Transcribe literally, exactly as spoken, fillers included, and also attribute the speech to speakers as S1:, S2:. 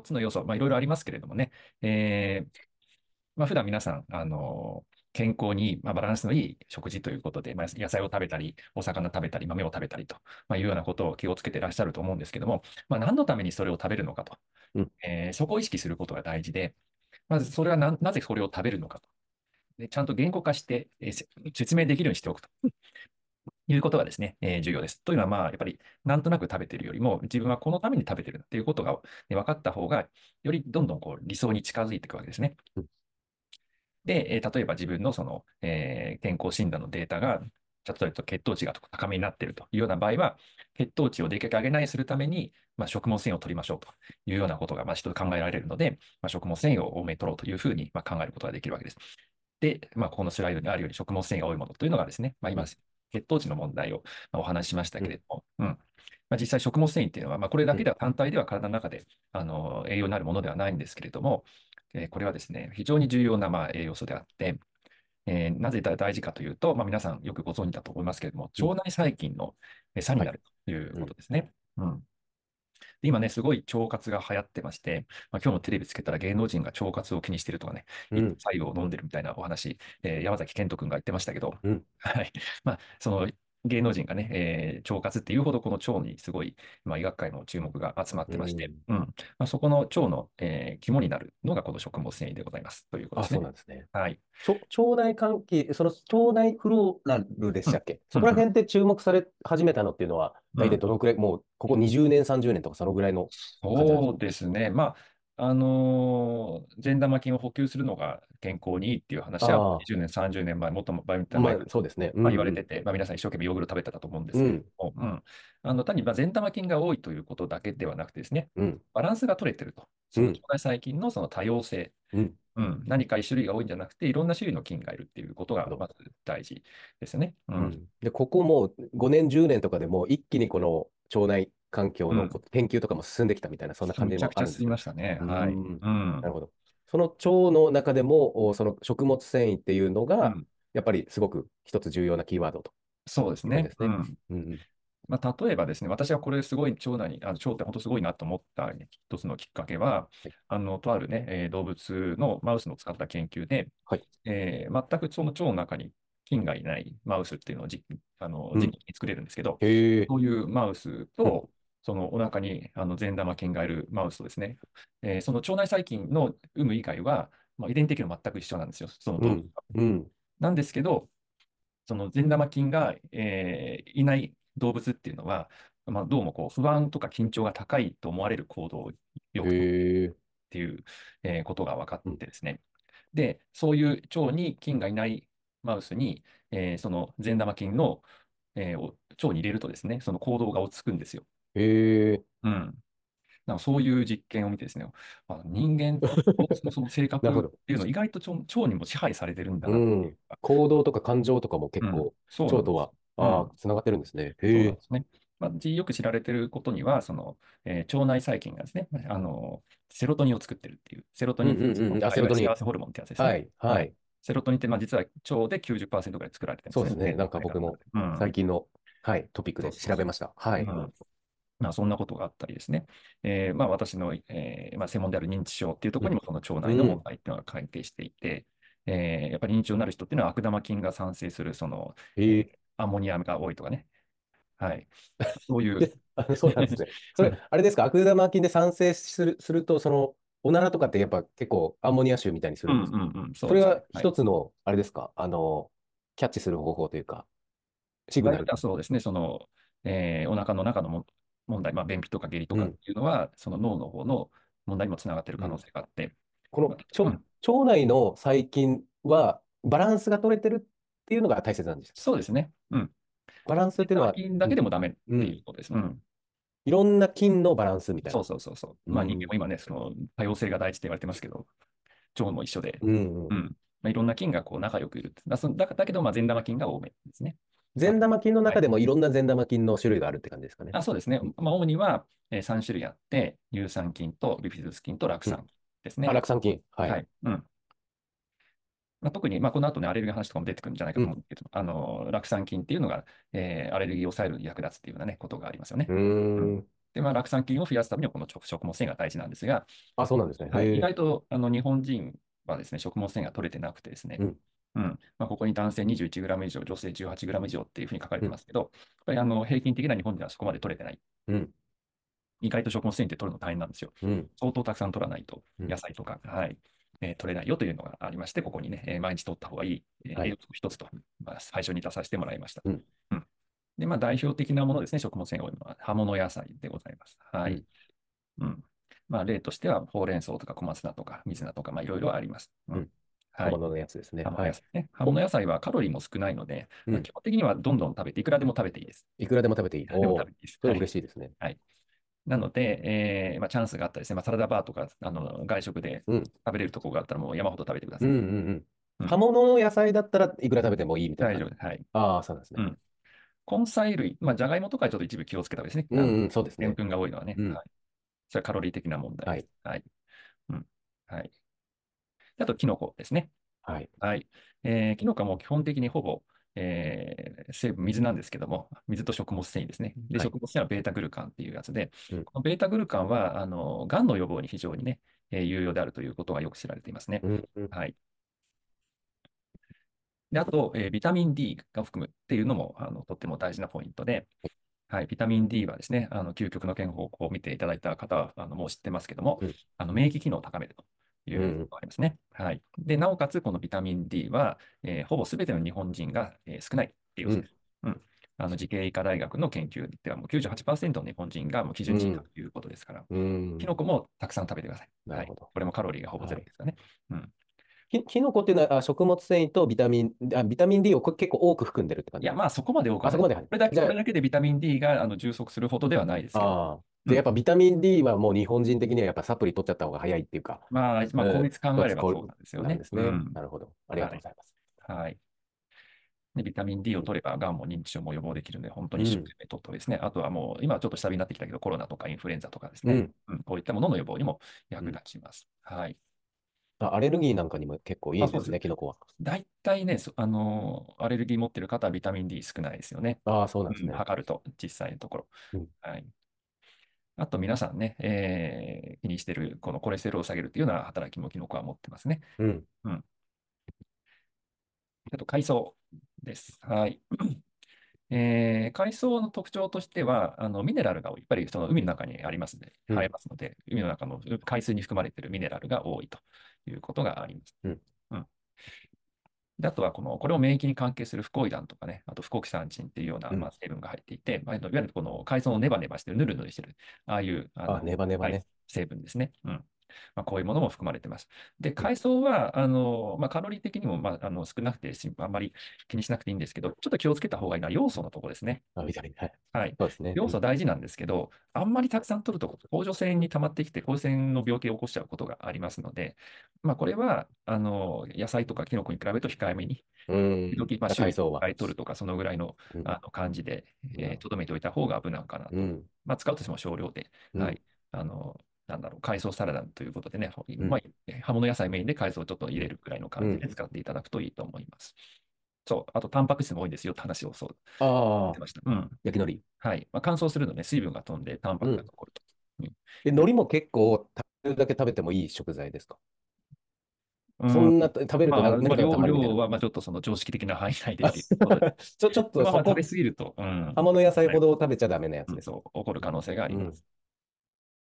S1: つの要素、まあ、いろいろありますけれどもね、えーまあ、普段皆さん、あの健康に、まあ、バランスのいい食事ということで、まあ、野菜を食べたり、お魚食べたり、豆を食べたりと、まあ、いうようなことを気をつけていらっしゃると思うんですけども、まあ、何のためにそれを食べるのかと、
S2: うん。
S1: えーそこを意識することが大事で、まずそれはな、なぜそれを食べるのかと。で、ちゃんと言語化して、えーせ説明できるようにしておくということがですね、えー重要です。というのは、まあ、やっぱり、なんとなく食べているよりも、自分はこのために食べているっていうことが、ね、分かった方が、よりどんどんこう理想に近づいていくわけですね。
S2: うん。
S1: で、えー例えば自分のその、えー健康診断のデータが、例えば血糖値が高めになっているというような場合は、血糖値をできるだけ上げないようにするために、まあ、食物繊維を取りましょうというようなことが、まあ、一つ考えられるので、まあ、食物繊維を多めに取ろうというふうに、まあ、考えることができるわけです。で、まあ、ここのスライドにあるように食物繊維が多いものというのがですね、まあ、今、
S2: うん。
S1: 血糖値の問題をまあお話ししました
S2: うん。
S1: けれども、うん。まあ、実際食物繊維っていうのは、まあ、これだ
S2: うん。
S1: けでは単体では体の中であの栄養になるものではないんですけれども、えーこれはですね、非常に重要なまあ栄養素であって、えーなぜ大事かというと、まあ、皆さんよくご存知だと思いますけれども、
S2: うん。
S1: 腸内細菌の餌に
S2: はい。
S1: なるという
S2: うん。
S1: ことですね。うん。で今ね、すごい腸活が流行ってまして、まあ、今日もテレビつけたら芸能人が腸活を気にしてるとかね、言って
S2: うん。
S1: 白湯を飲んでるみたいなお話、えー山崎賢人君が言ってましたけど、
S2: うん。
S1: はい。まあ、その芸能人がね、えー腸活っていうほどこの腸にすごい、まあ、医学界の注目が集まっ
S2: う
S1: てまして、
S2: ん。
S1: うん。まあ、そこの腸の、えー肝になるのがこの食物繊維でございますということで
S2: あ、
S1: すね。
S2: そうなんですね。
S1: はい。
S2: ちょ、腸内関係、その腸内フローラルでし
S1: うん。
S2: たっけ？そ
S1: うん。うん。
S2: こら辺で注目され始めたのっていうのは、大体
S1: うん。
S2: どのくらい、もうここにじゅうねん、さんじゅうねんとかそのぐらいの感じなんですか？
S1: そうですね。まあ、あのー善玉菌を補給するのが健康にいいっていう話は、
S2: ああ、
S1: にじゅうねん、さんじゅうねんまえ、もっと前前
S2: まあ
S1: から
S2: そうですね。う
S1: まあ
S2: んうん。
S1: 言われてて、まあ、皆さん一生懸命ヨーグルト食べてたと思うんですけれ
S2: うん。
S1: ども、うん、あの単にまあ善玉菌が多いということだけではなくてですね、
S2: うん。
S1: バランスが取れてると。その腸
S2: うん。
S1: 内細菌のその多様性、
S2: うん。
S1: うん、何か一種類が多いんじゃなくて、いろんな種類の菌がいるっていうこと
S2: なるほど。
S1: がまず大事ですね。うん。
S2: うん。で、ここもうごねん、じゅうねんとかでもう一気にこの腸内環境
S1: うん。
S2: のこ研究とかも進んできたみたいな、そんな感じ
S1: めちゃくちゃ進み
S2: もあるんですか？
S1: ましたね。
S2: うー
S1: はい。
S2: ん。
S1: うん。
S2: なるほど。その腸の中でも、おその食物繊維っていうのが、
S1: うん。
S2: やっぱりすごく一つ重要なキーワードと
S1: そうですね。
S2: いう感じですね。
S1: うん。
S2: うん。
S1: まあ、例えばですね、私はこれすごい腸内に、あの腸って本当すごいなと思った一つのきっかけは、
S2: はい。
S1: あの、とあるね、えー動物のマウスの使った研究で、
S2: はい。
S1: えー全くその腸の中に菌がいないマウスっていうのをじ、あの、
S2: うん。
S1: 実験に作れるんですけど、
S2: へえ。
S1: そういうマウス
S2: うん。
S1: と、そのお腹にあの善玉菌がいるマウスとですね、えーその腸内細菌の有無以外は、まあ、遺伝的には全く一緒なんですよ、その動物
S2: うん。うん。
S1: なんですけど、その善玉菌が、えーいない動物っていうのは、まあ、どうもこう不安とか緊張が高いと思われる行動をよ
S2: へ
S1: くとっ
S2: え。
S1: ていう、えーことが分かっ
S2: うん。
S1: てですね。で、そういう腸に菌がいないマウスに、えーその善玉菌の、えーを腸に入れるとですね、その行動が落ち着くんですよ。
S2: へえ。
S1: うん。なんかそういう実験を見てですね、あ、人間と動物のその性
S2: なる
S1: 格っ
S2: ほど。
S1: ていうのは意外と腸、腸にも支配されてるんだなっていう
S2: うん。
S1: か、
S2: 行動とか感情とかも
S1: うん、
S2: 結構、
S1: そうなんです。
S2: 腸とは、ああ、
S1: うん。
S2: つながってるんですね。へえ。
S1: そうなんですね。まあ、じよく知られていることには、その、えー腸内細菌がですね、あの、セロトニンを作ってるっていう、セロト
S2: うん
S1: ニンっていうのはその、
S2: うんうん。あ、
S1: まあ、いわゆる
S2: セロトニン。
S1: 幸せホルモンってやつですね。
S2: はい。
S1: はい。
S2: はい。
S1: セロトニンって、まあ、実は腸できゅうじゅっパーセントぐらい作られてるんですね。
S2: そうですね。なんか
S1: 人間の体の
S2: 僕も
S1: 中で。うん。
S2: 最近の、はい、トピックで
S1: そうそうそ
S2: 調べました。は
S1: う。う
S2: い。
S1: ん。まあ、そんなことがあったりですね。えーまあ、私の、えーまあ、専門である認知症っていうところに
S2: うん。
S1: もその腸内の
S2: うん。
S1: 問題っていうのが関係していて、えーやっぱり認知症になる人っていうのは悪玉菌が産生するその、えー
S2: へえ。
S1: アンモニアが多いとかね。はい。そういう
S2: で、あの、そうなんですね。それ、あれですか？悪玉菌で産生する、すると、その、おならとかってやっぱ結構アンモニア臭みたいにす
S1: うん
S2: るんですか？
S1: うんうん、そうですね。
S2: それは
S1: はい。
S2: 一つの、あれですか？あの、キャッチする方法というか、シグナル。
S1: 場合によってはそうですね、その、えーお腹の中のも問題、まあ、便秘とか下痢とかっ
S2: うん。
S1: ていうのは、その脳の方の問題にもつながっている可能
S2: うん。
S1: 性があって、
S2: この
S1: まあ、う
S2: 腸、
S1: ん、
S2: 腸内の細菌はバランスが取れてるっていうのが大切なんです。
S1: そうですね。うん。
S2: バランスっていうのは、
S1: 善玉菌だ
S2: うん。
S1: けでもダメっ
S2: うん。
S1: ていうことです。うん。
S2: いろんな菌のバランスみたいな。
S1: そうそうそうそう。まあ、人間
S2: うん。
S1: も今ね、その多様性が大事って言われてますけど、腸も一緒で、
S2: うん。うん。
S1: うん。まあ、いろんな菌がこう仲良くいるって。だそだだけど、まあ、善玉菌が多めですね。あと、
S2: 善玉菌の
S1: はい。
S2: 中でもいろんな善玉菌の種類があるって感じですかね。
S1: あ、そうですね。
S2: うん。
S1: まあ、主には、えーさん種類あって、乳酸菌とビフィズス菌と酪
S2: うん。
S1: 酸菌です
S2: あ、
S1: ね。
S2: 酪酸菌。はい。
S1: はい。うん。まあ、特に、まあ、この後ね、アレルギーの話とかも出てくるんじゃないか
S2: うん。
S1: と思うんですけど、あの、酪酸菌っていうのが、えーアレルギーを抑えるに役立つっていうようなね、ことがありますよね。
S2: うー
S1: うん。
S2: ん。
S1: で、まあ、酪酸菌を増やすためにはこの食食物繊維が大事なんですが、
S2: あ、そうなんですね。
S1: はい、意
S2: へえ。
S1: 外とあの日本人はですね、食物繊維が取れてなくてですね、
S2: うん。
S1: うんまあ、ここに男性 にじゅういちグラム 以上、女性 じゅうはちグラム 以上っていうふうに書かれ
S2: うん。
S1: てますけど、やっぱりあの平均的な日本人はそこまで取れてない。
S2: うん。
S1: 意外と食物繊維って取るの大変なんですよ。
S2: うん。
S1: 相当たくさん取らないと、
S2: うん。
S1: 野菜とか、はい、えー取れないよというのがありまして、ここにね、えー毎日取った方がいい、えー
S2: はい。
S1: 栄養素の一つと、まあ、最初に出させてもらいました。
S2: うん。
S1: うんで、まあ、代表的なものですね、食物繊維が多いのは葉物野菜でございます。はい。
S2: うん。
S1: うん。まあ、例としては、ほうれん草とか小松菜とか水菜とか、まあ、いろいろあります。うん。
S2: うん。
S1: はい。
S2: 刃物のやつですね。
S1: 葉物
S2: はい。
S1: 野菜ね。葉
S2: お、
S1: 物野菜はカロリーも少ないので、まあ、
S2: うん。
S1: 基本的にはどんどん食べて、いくらでも食べていいです。
S2: いくらでも食べていい。
S1: いくらでも
S2: おお、
S1: 食べていいです。
S2: それ
S1: はい。
S2: 嬉しいですね。
S1: はい。なので、えーまあ、チャンスがあったらですね、まあ、サラダバーとか、あの、外食で
S2: うん。
S1: 食べれるところがあったら、もう山ほど食べてくだ
S2: うん
S1: さい。
S2: うんうん。
S1: うん。
S2: 葉物の野菜だったらいくら食べてもいいみたいな感じ。
S1: 大丈夫です。はい。
S2: ああ、そうなんですね。
S1: うん。根菜類、まあ、じゃがいもとかはちょっと一部気をつけた方がいいですね。あの、
S2: うんうん、そうです
S1: でん
S2: ね。
S1: ぷんが多いのはね。
S2: うん。
S1: はい。それはカロリー的な問題です。
S2: はい。
S1: はい。うん。はい。あと、キノコですね。
S2: はい。
S1: はい。えー、キノコはもう基本的にほぼ、えー成分、水なんですけども、水と食物繊維ですね。で、
S2: はい。
S1: 食物繊維はベータグルカンっていうやつで、
S2: うん。
S1: このベータグルカンは、あの、がんの予防に非常にね、えー有用であるということがよく知られていますね。
S2: うん。うん。
S1: はい。で、あと、えービタミン D が含むっていうのも、あの、とっても大事なポイントで、はい、ビタミン D はですね、あの究極の健康を見ていただいた方はあのもう知ってますけども、
S2: うん。
S1: あの免疫機能を高めるというの
S2: うん。
S1: がありますね。はい。で、なおかつ、このビタミン D は、えーほぼすべての日本人が、えー少ない栄養
S2: うん。
S1: 素です。うん。あの、慈恵医科大学の研究ではもうきゅうじゅうはちパーセントの日本人がもう基準値以下
S2: うん。
S1: ということですから、
S2: うん。
S1: キノコもたくさん食べてください。はい。
S2: なるほど。
S1: これもカロリーがほぼゼ
S2: はい。
S1: ロですからね。うん。
S2: き、キノコっていうのは、あ、食物繊維とビタミン、あ、ビタミン D をこ結構多く含んでるって感
S1: いや、
S2: じなんですか？
S1: まあそこまで多くは
S2: あ、
S1: ない。こ
S2: そこまで入る。
S1: れだけ、
S2: じゃ
S1: これだけでビタミン D があの充足するほどではないです
S2: あ、
S1: けど、
S2: ああ。じゃあやっ
S1: うん。
S2: ぱビタミン D はもう日本人的にはやっぱサプリ取っちゃった方が早いっていうか、
S1: まあ、まあ、効
S2: うん、
S1: 率考えればそう
S2: こつこ
S1: なんですよね。
S2: なんですね。
S1: うん。
S2: なるほど。ありが
S1: はい。
S2: とうございます。
S1: はい。で、ビタミン D を取れば、がんも認知症も予防できるので、本当に一生
S2: うん。
S1: 懸命取ってですね。あとはもう、今はちょっと下火になってきたけど、コロナとかインフルエンザとかですね。
S2: うん。
S1: うん、こういったものの予防にも役
S2: うん。
S1: 立ちます。はい。
S2: あ、アレルギーなんかにも結構いい
S1: あ、
S2: んですね、
S1: そうです。
S2: キノコは。
S1: 大体ね、そあのーアレルギー持ってる方はビタミン D 少ないですよね。
S2: ああ、そうなん
S1: うん、
S2: ですね。
S1: 測ると、実際のところ。
S2: うん。
S1: はい。あと皆さんね、えー気にしてる、このコレステロールを下げるというような働きもキノコは持ってますね。
S2: うん。
S1: うん。あと、海藻です。はい。えー海藻の特徴としては、あのミネラルが多い。やっぱりその海の中にありますので、
S2: うん。
S1: 生えますので、海の中の海水に含まれているミネラルが多いということがあります。
S2: うん。
S1: うん。で、あとはこの、これを免疫に関係するフコイダンとかね、あとフコキサンチンっていうような、
S2: うん。
S1: まあ、成分が入っていて、まあ、いわゆるこの海藻のネバネバしてる、ヌルヌルしてる、ああいう、あ
S2: あ、
S1: の、
S2: ネバネバ
S1: はい、
S2: ね。
S1: 成分ですね。うん。まあ、こういうものも含まれています。で、
S2: うん。
S1: 海藻は、あの、まあ、カロリー的にも、まあ、あの少なくて、あんまり気にしなくていいんですけど、ちょっと気をつけた方がいいのは要素のところですね。
S2: あ、ビタミン。はい。
S1: はい。
S2: そうですね。
S1: 要
S2: うん。
S1: 素大事なんですけど、あんまりたくさん取ると、甲状腺に溜まってきて、甲状腺の病気を起こしちゃうことがありますので、まあ、これは、あの、野菜とかキノコに比べると控えめに、
S2: うん。
S1: 時々、まあ、
S2: あ、
S1: 週に1
S2: 海藻は。
S1: 回取るとか、そのぐらいの、
S2: うん。
S1: あの感じで、
S2: なるほ
S1: えー、留めておいた方が危ないかなと。
S2: ど。うん。
S1: まあ、使うとしても少量で、
S2: うん。
S1: はい。あの、なんだろう、海藻サラダということでね、
S2: うん。
S1: まあ、葉物野菜メインで海藻をちょっと入
S2: うん。
S1: れるくらいの
S2: うん。
S1: 感じで使っていただくといいと思います。そう、あと、タンパク質も多いんですよって話をそう言っ
S2: ああ、
S1: てました。うん。
S2: 焼き海苔。
S1: はい。まあ、乾燥するので、水分が飛んで、タンパ
S2: うん。
S1: クが残ると。うん。
S2: で、海苔も結構食べるだけ食べてもいい食材ですか？
S1: うん、
S2: そんな食べるとな
S1: まあ、まあ、
S2: 何かが溜
S1: 量、
S2: まるみたいな。
S1: 量は、まあ、ちょっとその常識的な範囲内でっていうことで。
S2: ちょ、ちょっ
S1: でまあ、まあ、食べ
S2: とそこ、
S1: 過ぎると、うん、
S2: 葉物野菜
S1: はい、
S2: ほど食べちゃダメなや
S1: うん、
S2: つですか？
S1: そう、起こる可能性があ
S2: うん。
S1: ります。